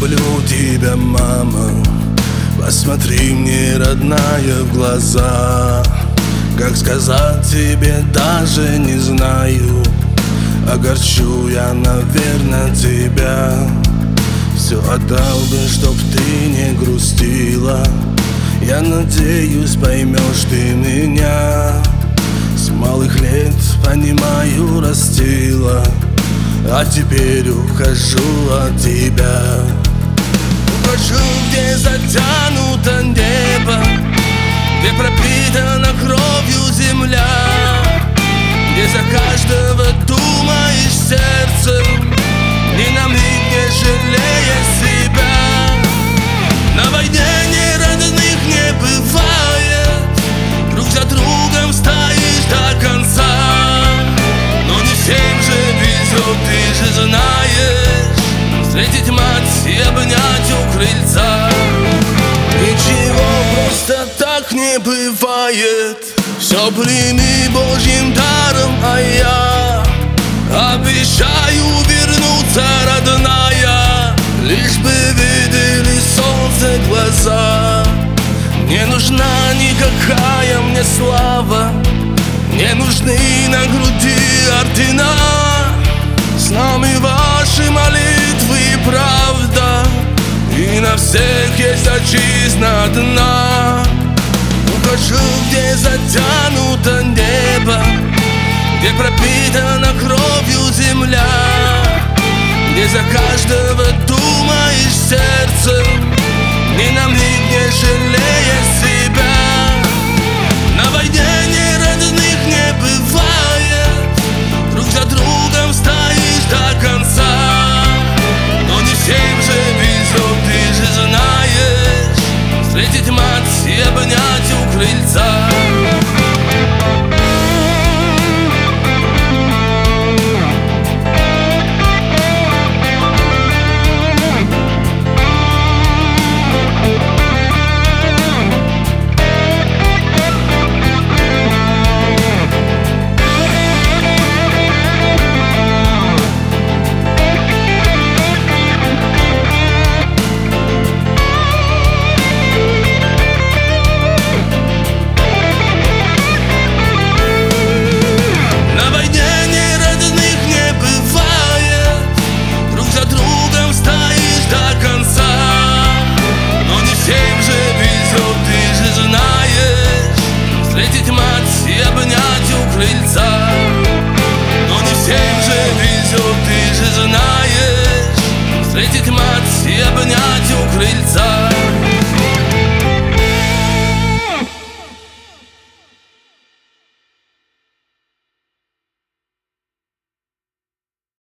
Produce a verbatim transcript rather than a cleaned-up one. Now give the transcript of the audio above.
люблю тебя, мама. Посмотри мне, родная, в глаза. Как сказать тебе, даже не знаю. Огорчу я, наверное, тебя. Все отдал бы, чтоб ты не грустила. Я надеюсь, поймешь ты меня. С малых лет, понимаю, растила, а теперь ухожу от тебя. Ухожу, где затянуто небо, где пропитана кровью земля, где за каждого думаешь сердцем, ни на миг не жалея себя. На войне ни родных не бывает, друг за другом стоишь до конца. Но не всем же везет, ты же знаешь, встретить мать и обнять у крыльца. Ничего просто так не бывает, все прими Божьим даром, а я обещаю вернуться, родная, лишь бы видели солнце глаза. Не нужна никакая мне слава, не нужны на груди ордена. С нами ваши молитвы и правда, и на всех есть отчизна одна. Ухожу, где затянуто небо, где пропитана кровью земля, где за каждого думаешь сердцем, ни на миг не жалея себя.